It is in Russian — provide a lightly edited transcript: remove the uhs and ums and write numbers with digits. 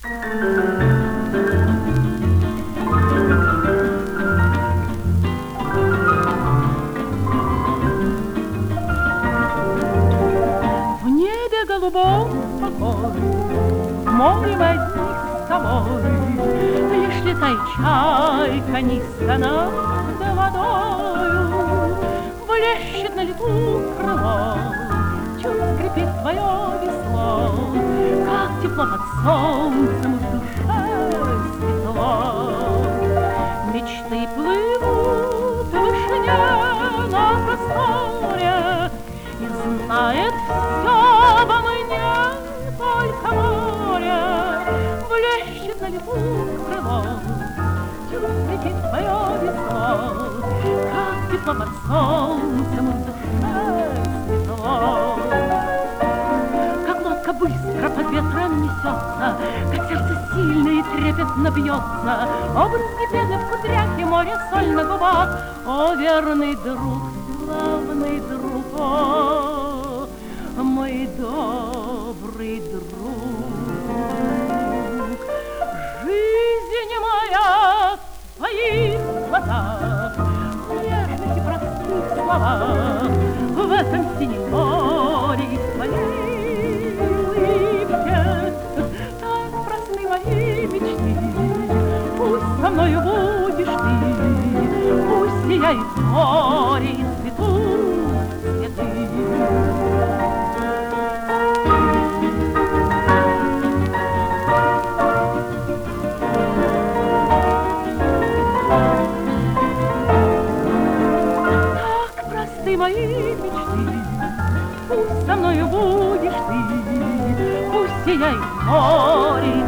В небе голубом покой, в море одних с тобой, лишь летай, чайка, низко над водою, блещет на лету крыло, чуть скрипит твое весло, как тепло под солнцем, в душе светло. Мечты плывут в вышине на просторе, и знает все обо мне только море. Блещет на лету крыло, чуть скрипит твое весло, как тепло под солнцем, в душе светло. Как лодка быстро под ветром несется, как сердце сильно и трепетно бьется, о брызги пены в кудрях и море соль на губах. О, верный друг, славный друг, о, мой добрый друг. Жизнь моя в твоих глазах, в нежных и простых словах, в этом синем море и в твоей улыбке. Так просты мои мечты, пусть со мною будешь ты, пусть сияет море и цветут цветы. Ты мои мечты, пусть со мною будешь ты, пусть сияет море